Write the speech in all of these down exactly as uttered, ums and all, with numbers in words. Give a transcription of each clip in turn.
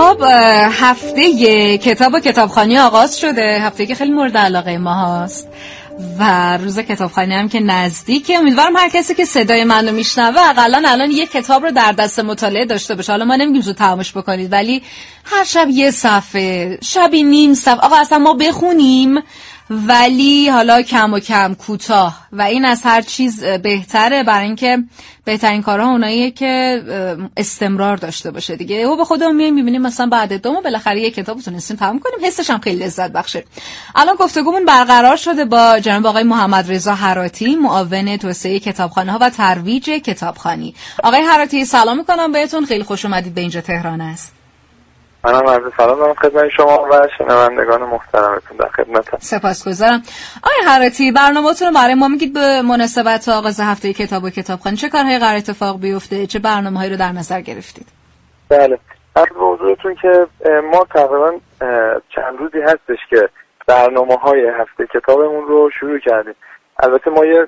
خب هفته کتاب و کتابخوانی آغاز شده، هفته که خیلی مورد علاقه ما هست و روز کتابخوانی هم که نزدیکه. امیدوارم هر کسی که صدای منو میشنوه حداقل الان یک کتاب رو در دست مطالعه داشته باشه. حالا ما نمیگیم زود تمامش بکنید، ولی هر شب یه صفحه، شبی نیم صفحه، آقا اصلا ما بخونیم ولی حالا کم و کم، کوتاه، و این از هر چیز بهتره، برای اینکه بهترین کارها اوناییه که استمرار داشته باشه دیگه. و به خودمون میایم میبینیم مثلا بعد دو ماه بالاخره یک کتاب تونستیم تموم کنیم، حسش هم خیلی لذت بخشه. الان گفتگومون برقرار شده با جناب آقای محمد رضا هراتی، معاون توسعه کتابخانه‌ها و ترویج کتابخوانی. آقای هراتی سلام میکنم بهتون، خیلی خوش اومدید به اینجا تهران است. منم عرض سلام دارم خدمت شما و شنوندگان محترمتون، در خدمتم. سپاسگزارم. آقای هراتی، برنامه‌تون رو برای ما میگید به مناسبت آغاز هفته کتاب و کتابخوانی چه کارهایی قرار اتفاق بیفته، چه برنامه‌هایی رو در نظر گرفتید؟ بله، عرض به حضورتون که ما تقریبا چند روزی هستش که برنامه‌های هفته کتابمون رو شروع کردیم. البته ما یه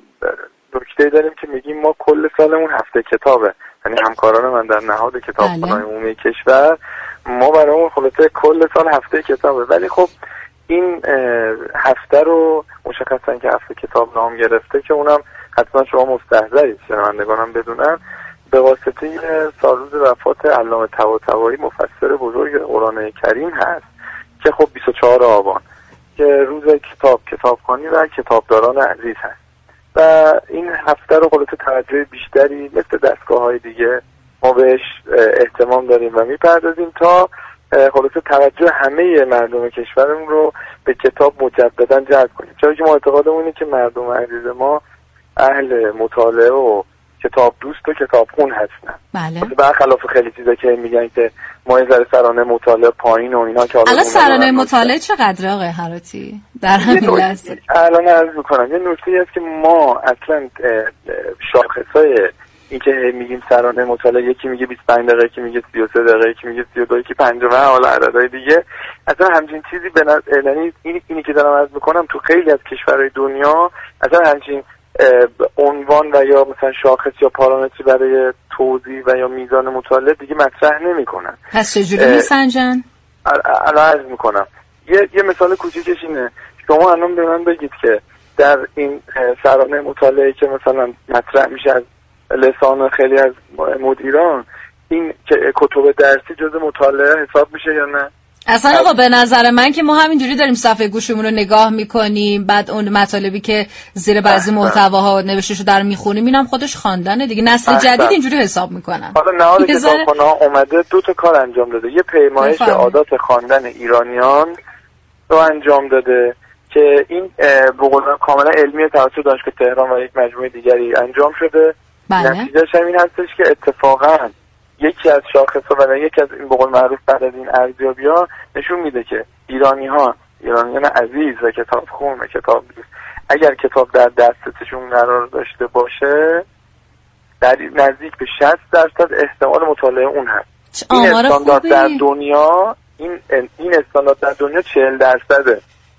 نکته داریم که میگیم ما کل سالمون هفته کتابه، یعنی همکاران من در نهاد کتابخانه‌های عمومی کشور ما برامون خلاصه کل سال هفته کتابه، ولی خب این هفته رو مشخصا که هفته کتاب نام گرفته که اونم حتما شما مستحضرید، شنوندگانم بدونن، به واسطه سالروز وفات علامه طباطبایی مفسر بزرگ قرآن کریم هست که خب بیست و چهارم آبان که روز کتاب، کتابخوانی و کتابداران عزیز هست و این هفته رو خلاصه توجه بیشتری مثل دستگاه‌های دیگه ما بهش اهتمام داریم و میپردازیم تا خلاصه توجه همه مردم کشورمون رو به کتاب مجددا جلب کنیم، چون که ما اعتقادمونه که مردم عزیز ما اهل مطالعه و کتاب دوست و کتابخون هستن. بله. برخلاف خیلی چیزا که میگن که ما یه ذره سرانه مطالعه پایین و اینا که الان سرانه مطالعه چقدره آقای هراتی در همین لحظه؟ الان عرض میکنم یه نکته هست که ما اصلا شاخصای این که میگیم سرانه مطالعه، یکی میگه بیست و پنج دقیقه، یکی میگه سی و سه دقیقه، یکی میگه سی و دو، یکی پنجاه، حالا عددهای دیگه، اصلا همچین چیزی به نظر، یعنی اینی اینی که دارم عرض میکنم تو خیلی از کشورهای دنیا اصلا همچین عنوان و یا مثلا شاخص یا پارامتری برای توزیع و یا میزان مطالعه دیگه مطرح نمیکنن. پس چجوری میسنجن؟ الان عرض میکنم یه یه مثال کوچیکش اینه، شما الان به من بگید که در این سرانه مطالعه که مثلا مطرح میشه از لسان خیلی از مدیران، این کتب درسی جز مطالعه حساب میشه یا نه؟ اصلا آقا به نظر من که ما همینجوری داریم صفحه گوشمون رو نگاه میکنیم، بعد اون مطالبی که زیر بعضی محتواها نوشته شده رو میخونیم، اینم خودش خواندنه دیگه. نسل جدید اینجوری حساب میکنن. حالا نهاد کتابخانه‌ها اومده دو تا کار انجام داده، یه پیمایش عادات خواندن ایرانیان رو انجام داده که این به قول کاملا علمی توسط دانشگاه تهران و یک مجموعه دیگری انجام شده. بله. نتیجهش همین هستش که اتفاقا یکی از شاخص‌ها و یکی از این به قول معروف بعد از این ارزیابی‌ها نشون میده که ایرانی‌ها، ایرانیان عزیز و کتابخون و کتاب دوست، اگر کتاب در دسترسشون قرار داشته باشه در نزدیک به شصت درصد احتمال مطالعه اون هست. این استاندارد در دنیا این این استاندارد در دنیا چهل درصده.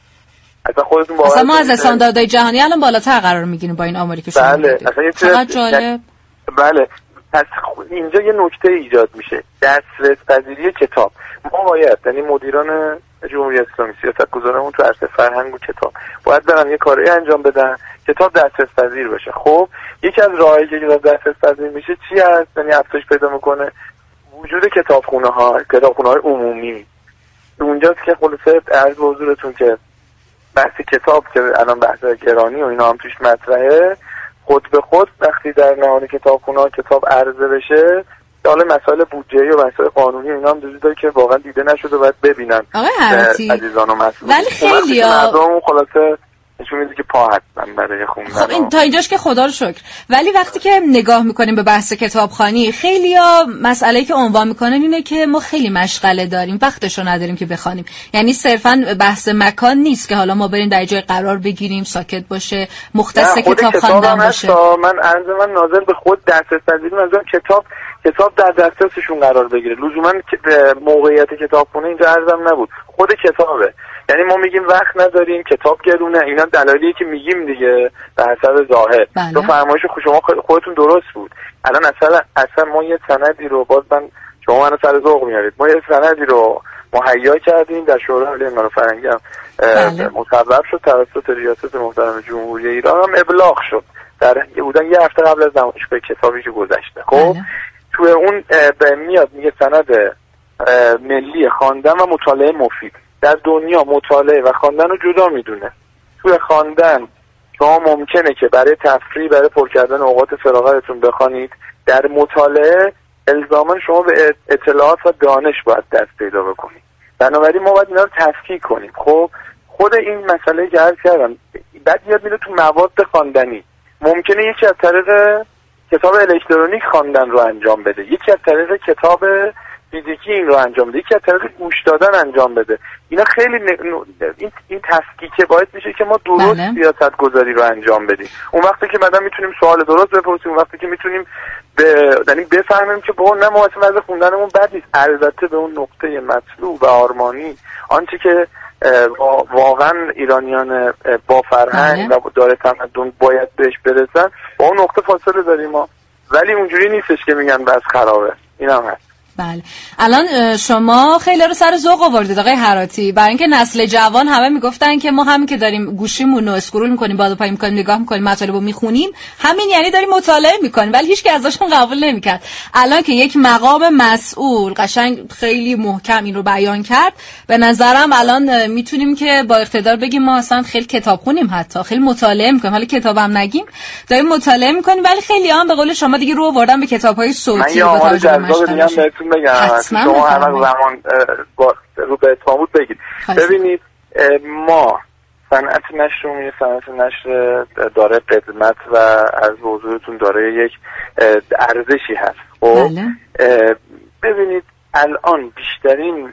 اصلا خودتون باور اصلا ما از استانداردهای جهانی الان بالاتر قرار میگیریم با این آماری که شما بله اصلا یه چقدر جالب. بله، پس اینجا یه نکته ایجاد میشه، دسترس پذیری کتاب. ما باید، یعنی مدیران جمهوری اسلامی، سیاستگزارمون تو عرصه فرهنگ و کتاب باید برن یه کاری انجام بدن کتاب دسترس پذیر بشه. خب یکی از راهایی که کتاب دسترس پذیر میشه چی هست؟ یعنی افزایش پیدا میکنه وجود کتابخونه ها، کتابخونه های عمومی. اونجاست که خلاصه عرض به حضورتون که بحث کتاب که الان بحث گرانی و اینا هم توش مطرحه، خود به خود وقتی در نهاد کتابخونه‌ها کتاب عرضه بشه، حالا مسائل بودجه‌ای و مسائل قانونی اینا هم وجود داره که واقعا دیده نشده، باید ببینن آقای هراتی عزیزان و مسئولین. ولی خیلی‌ها مردم خلاصه نشون میده که پا هستن برای خوندن. خب این تا اینجاش که خدا رو شکر، ولی وقتی که نگاه میکنیم به بحث کتابخوانی، خیلی‌ها مسئله‌ای که عنوان میکنن اینه که ما خیلی مشغله داریم، وقتشو نداریم که بخوانیم. یعنی صرفاً بحث مکان نیست که حالا ما بریم در جای قرار بگیریم، ساکت باشه، مختص کتاب خواندن باشه. من عرض من ناظر به خود دسترس پذیری، منظورم کتاب کتاب در دسترسشون قرار بگیره. لزوما موقعیت کتابخونه اینجا عرضم نبود، خود کتابه. یعنی ما میگیم وقت نداریم، کتاب گرونه، اینا دلایلیه که میگیم دیگه به حسب ظاهر. تو فرمایش شما خودتون درست بود. الان اصلا اصلا ما یه سندی رو باز من شما منو سر ذوق میارید. ما یه سندی رو مهیا کردیم در شورای عالی امارات فرهنگی هم مصوب شد توسط ریاست محترم جمهوری ایران، هم ابلاغ شد در بودن یه هفته قبل از نمایشگاه کتابی که گذشته. خب توی اون به میاد میگه سند ملی خواندن و مطالعه مفید. در دنیا مطالعه و خواندن رو جدا میدونه. توی خواندن شما ممکنه که برای تفریح، برای پر کردن اوقات فراغتتون بخوانید. در مطالعه الزاما شما به اطلاعات و دانش باید دست پیدا بکنید. بنابراین ما باید اینا رو تفکیک کنیم. خب خود این مسئله که عرض کردم بعد یاد میره تو مواد خواندنی. ممکنه یکی از طریق کتاب الکترونیک خواندن رو انجام بده، یکی از طریق کتاب فیزیکی این رو انجام بده، یکی از طریق گوش دادن انجام بده. اینا خیلی ن... این این تفکیک باعث میشه که ما درست بله. سیاست گذاری رو انجام بدیم. اون وقتی که بعدا میتونیم سوال درست بپرسیم، اون وقتی که میتونیم به یعنی بفهمیم که با نه ما مثلا خوندنمون بد نیست، البته به اون نقطه مطلوب و آرمانی، آنچه که واقعا ایرانیان با فرهنگ و داره تمدن باید بهش برسن، با اون نقطه فاصله داریم ما. ولی اونجوری نیستش که میگن بس خرابه. اینم هست. بله. الان شما خیلی رو سر ذوق آوردید آقای هراتی، برای اینکه نسل جوان همه میگفتن که ما همین که داریم گوشیمون رو اسکرول میکنیم، بالا پایین میکنیم، نگاه میکنیم، مطالب رو میخونیم، همین یعنی داریم مطالعه میکنیم، ولی هیچ کی ازشون قبول نمیکرد. الان که یک مقام مسئول قشنگ خیلی محکم این رو بیان کرد، به نظرم الان میتونیم که با اقتدار بگیم ما اصلا خیلی کتاب خونیم، حتی خیلی مطالعه میکنیم. حالا کتابم نگیم، داریم مطالعه میکنیم، ولی خیلی هم به قول شما دیگه رو آوردن به کتاب‌های صوتی و با توجه بگم شما هر زمان رو به اتمام بود بگید. ببینید ما صنعت نشر صنعت نشر داره قدمت و از حضورتون داره یک ارزشی هست. خب ببینید الان بیشترین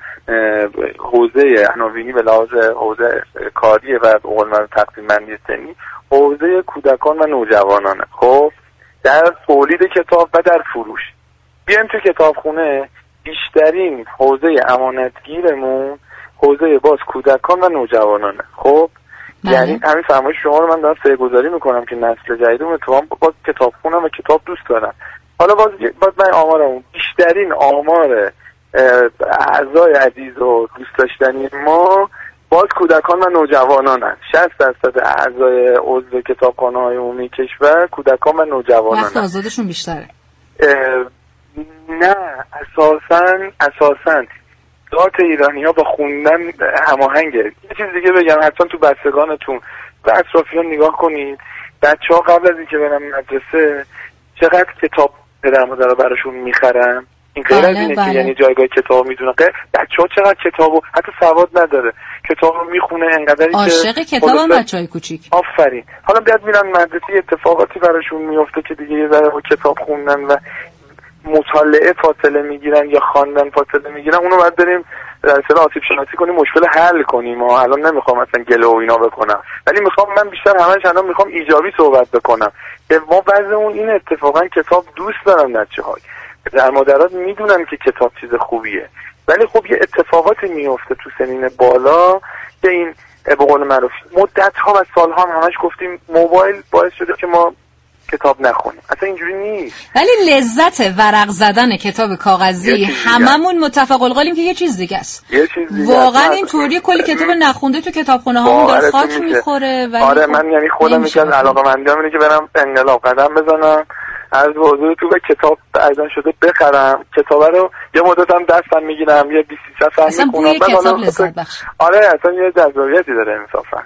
حوزه عناوینی به لحاظ حوزه کاری و به قول من تقسیم بندی سنی حوزه کودکان و نوجوانانه. خب در تولید کتاب و در فروش. بیایم تو کتابخونه، بیشترین حوزه امانتگیرمون حوزه باز کودکان و نوجوانانه. خب معنی. یعنی همین فرمایش شما رو من دارم سرگذاری میکنم که نسل جدیدمون اتفاقا باز کتابخونه و کتاب دوست دارن. حالا باز باز من آمارمون بیشترین آمار اعضای عزیز و دوست داشتنی ما باز کودکان و نوجوانانن. شصت درصد اعضای عضو کتابخانه‌های عمومی کشور کودکان و نوجوانن. وقت آزادشون بیشتره. نه اساساً اساساً ذات ایرانی‌ها با خوندن هماهنگه. یه چیز دیگه بگم، حتما تو بستگانتون و اطرافیان نگاه کنید، بچه‌ها قبل از اینکه برن مدرسه چقدر کتاب پدر مادرها براشون میخرن. این غیر از اینه که یعنی جایگاه کتاب میدونه، بچه‌ها چقدر کتابو حتی سواد نداره کتاب رو میخونه انقدری که عاشق کتابن بچهای کوچیک. آفرین. حالا بیاد میرن مدرسه اتفاقاتی براشون میفته که دیگه یه ذره با کتاب خوندن و مطالعه فاصله میگیرن یا خواندن فاصله میگیرن. اونو باید بریم در اصطلاح آسیب شناسی کنیم، مشکل حل کنیم. و الان نمیخوام مثلا گله و اینا بکنم، ولی میخوام من بیشتر همش الان میخوام ایجابی صحبت بکنم که ما بعضیمون این اتفاقا کتاب دوست دارن، بچه‌ها در مادرات میدونن که کتاب چیز خوبیه، ولی خب یه اتفاقاتی میفته تو سنین بالا که این به قول معروف مدت‌ها و سال‌ها هم همش گفتیم موبایل باعث شده که ما کتاب نخونیم. اصلا اینجوری نیست. ولی لذت ورق زدن کتاب کاغذی هممون متفق القولیم که یه چیز دیگه است. واقعا این طوری کلی کتاب نخونده تو کتابخونه هامون داره خاک میخوره. ولی آره من یعنی خودم یکی از علاقه‌مندیام اینه که برم انقلاب قدم بزنم، از حضور تو به کتاب ارزان شده بخرم، کتابه رو یه مدت هم دستم میگیرم، یه بیست صفحه میخونم. اصلا بوی کتاب لذت بخش. آره اصلا یه جذابیتی داره انصافا.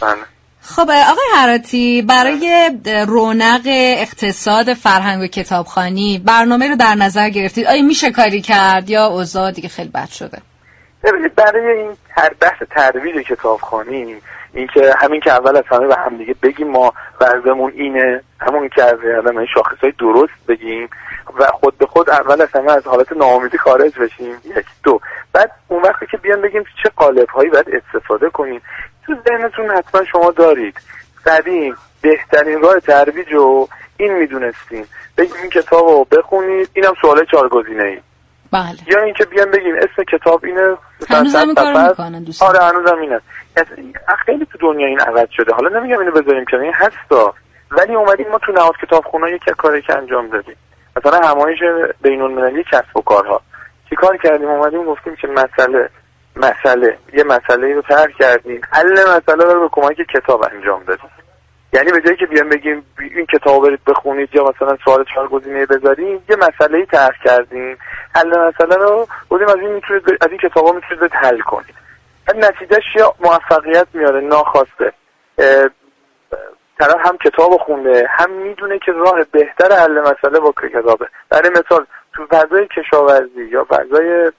خب آقای هراتی، برای رونق اقتصاد فرهنگ و کتابخوانی برنامه رو در نظر گرفتید؟ آیا میشه کاری کرد یا اوضاع دیگه خیلی بد شده؟ ببینید برای این هر بحث ترویج کتابخوانی، این که همین که اول از همه به هم دیگه بگیم ما وضعمون اینه، همون که از یادم شاخصهای درست بگیم و خود به خود اول از همه از حالت ناامیدی خارج بشیم. یک دو بعد اون وقتی که بیان بگیم چه قالب‌هایی باید استفاده کنیم، تو ذهنتون حتما شما دارید قدیم بهترین راه ترویج رو این میدونستیم، بگیم این کتاب رو بخونید، اینم سوال چهارگزینه‌ای. بله. یا اینکه بیان بگیم اسم کتاب اینه، هنوز هم کار میکنن دوستان. آره هنوز هم اینه. خیلی تو دنیا این عوض شده، حالا نمیگم اینو بذاریم که این هستا، ولی اومدیم ما تو نهاد کتابخونه یک کاری که انجام دادیم، مثلا همایش بین‌المللی کسب و کارها چیکار کردیم؟ اومدیم گفتیم که مسئله مسئله یه مسئله رو طرح کردیم، حل مسئله رو به کمک کتاب انجام دادیم. یعنی به جایی که بیان بگیم این کتاب برید بخونید یا مثلا سوال چهار گزینه بذاریم، یه مسئله‌ای طرح کردیم، حل مسئله رو گفتیم از این میتونید از این کتابا میتونید حل کنید. نتیجهش یا موفقیت میاره ناخواسته. طرف هم کتاب خونده، هم میدونه که راه بهتر حل مسئله با کتابه. برای مثال تو فضای کشاورزی یا فضای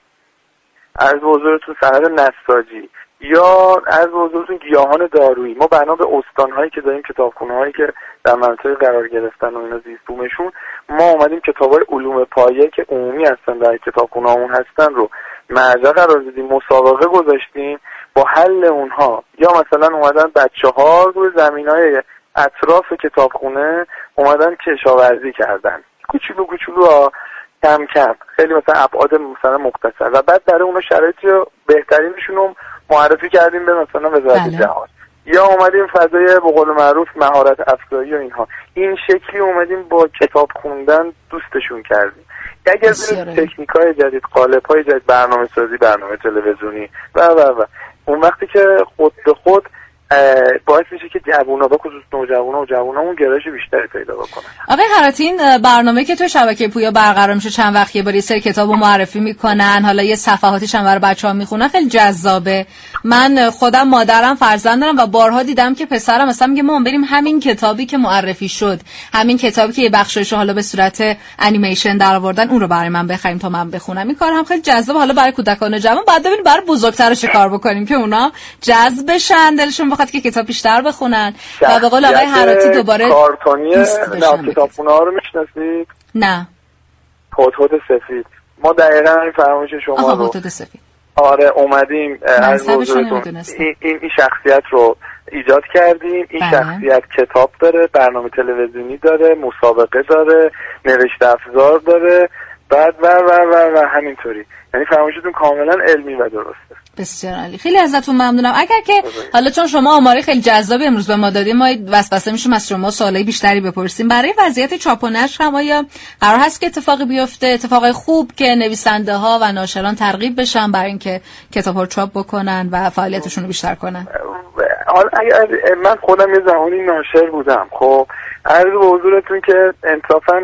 عرض به حضورتون صنعت نساجی یا عرض به حضورتون گیاهان دارویی، ما بنا به استان‌هایی که داریم، کتابخونه‌هایی که در مناطق قرار گرفتن و اینا زیست بومشون، ما اومدیم کتاب‌های علوم پایه که عمومی هستن در کتابخونه‌هامون هستن رو مرجع قرار دادیم، مسابقه گذاشتیم با حل اونها. یا مثلا اومدن بچه‌ها روی زمین‌های اطراف کتابخونه اومدن کشاورزی کردن، کوچولو کوچولو، کم کم، خیلی مثلا ابعاد مثلا مختصر، و بعد برای اونها شرایطی بهترینشون رو معرفی کردیم به مثلا وزارت جهان. یا اومدیم فضای به قول معروف مهارت افزایی و اینها، این شکلی اومدیم با کتاب خوندن دوستشون کردیم. اگر تکنیک‌های جدید، قالب‌های جدید، برنامه‌سازی، برنامه تلویزیونی و و و اون وقتی که خود به خود باعث میشه که جوونا، به خصوص نوجوانا و جوونامون گرایش بیشتری پیدا بکنن. آقای خراتی، این برنامه که تو شبکه پویا برقرار میشه چند وقت یه بار یه سری کتابو معرفی میکنن، حالا یه صفحاتیش هم برای بچه‌ها میخونن، خیلی جذابه. من خودم مادرم فرزند دارم و بارها دیدم که پسرم مثلا میگه مامان بریم همین کتابی که معرفی شد، همین کتابی که یه بخشش حالا به صورت انیمیشن درآوردن، اون رو برای من بخریم تا من بخونم. این کار هم خیلی جذاب. حالا برای کودکان و جوان بعد ببینیم برای بزرگترا چه کار بکنیم که اونا جذب بشن، دلشون بخواد که کتاب بیشتر بخونن. و به قول آقای خراتی دوباره کارتونی کتابخونه‌ها رو میشناسید؟ نه. هدهد سفید. ما دقیقاً این فرمایش شما رو هدهد سفید. آره اومدیم از این, این این شخصیت رو ایجاد کردیم. این بله. شخصیت کتاب داره، برنامه تلویزیونی داره، مسابقه داره، نوشته افزار داره، بعد و و و و همینطوری. یعنی فرمایشتون کاملا علمی و درسته. بسیار عالی. خیلی ازتون ممنونم. اگر که حالا چون شما آماری خیلی جذابی امروز به ما دادیم، ما وسوسه میشیم از شما سوالای بیشتری بپرسیم. برای وضعیت چاپ و نشر هم آیا قرار هست که اتفاقی بیفته، اتفاقای خوب که نویسنده ها و ناشران ترغیب بشن برای اینکه کتاب‌ها رو چاپ بکنن و فعالیتشون رو بیشتر کنن؟ حالا اگر من خودم یه زمانی ناشر بودم، خب عرض به حضورتون که انصافا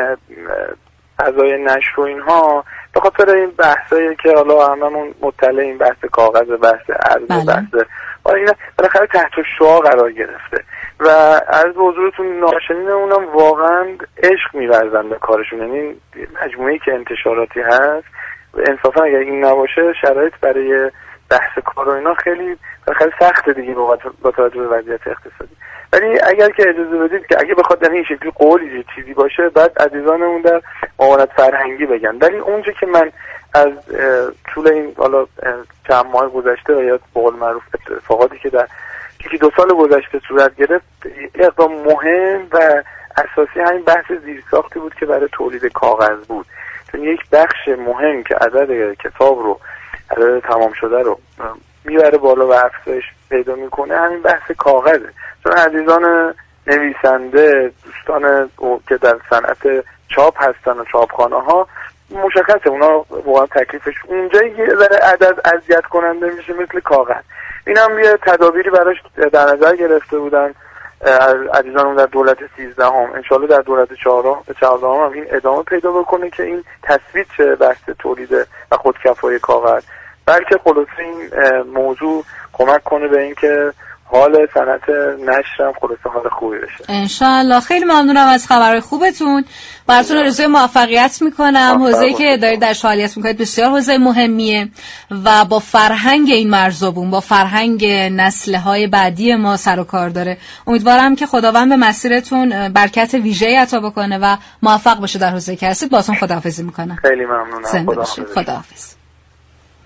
فضای نشر و اینها به خاطر این بحثایی که حالا هممون مطلعیم، بحث کاغذ، بحث ارز، بله. بحث حالا اینا بالاخره تحت شعاع قرار گرفته و عرض به حضورتون ناشرین اونم واقعا عشق می‌ورزن به کارشون. یعنی مجموعه‌ای که انتشاراتی هست انصافا اگر این نباشه شرایط برای بحث کار و اینا خیلی بالاخره سخته دیگه با توجه به وضعیت اقتصادی. ولی اگر که اجازه بدید که اگه بخواد در این شکلی قولی چیزی باشه، بعد عزیزانمون در معاونت فرهنگی بگن. ولی اونجا که من از طول این حالا چند ماه گذشته و یا به قول معروف اتفاقاتی که در یکی دو سال گذشته صورت گرفت، اقدام مهم و اساسی همین بحث زیرساختی بود که برای تولید کاغذ بود. چون یک بخش مهم که عدد کتاب رو، عدد تمام شده رو میبره بالا و افزایش پیدا میکنه همین بحث کاغذه. چون عزیزان نویسنده، دوستان که در صنعت چاپ هستن و چاپخانه ها، مشخصه اونا واقعا تکلیفش اونجایی که ذره عدد اذیت کننده میشه مثل کاغذ. این هم یه تدابیری براش در نظر گرفته بودن عزیزانمون در دولت سیزده هم. انشالله در دولت چهارده هم این ادامه پیدا بکنه که این تثبیت شه بحث تولید و خودکفایی کاغذ، بلکه خلاصه این موضوع کمک کنه به این که حال صنعت نشر هم خلاصه حال خوبی بشه ان شاء الله. خیلی ممنونم از خبرهای خوبتون. براتون آرزوی موفقیت میکنم. حوزه‌ای که دارید در فعالیت میکنید بسیار حوزه مهمیه و با فرهنگ این مرزبون، با فرهنگ نسل‌های بعدی ما سر و کار داره. امیدوارم که خداوند به مسیرتون برکت ویژه‌ای عطا بکنه و موفق بشه در حوزه‌ای که هستید. باهاتون خداحافظی میکنم. خیلی ممنونم. خداحافظ.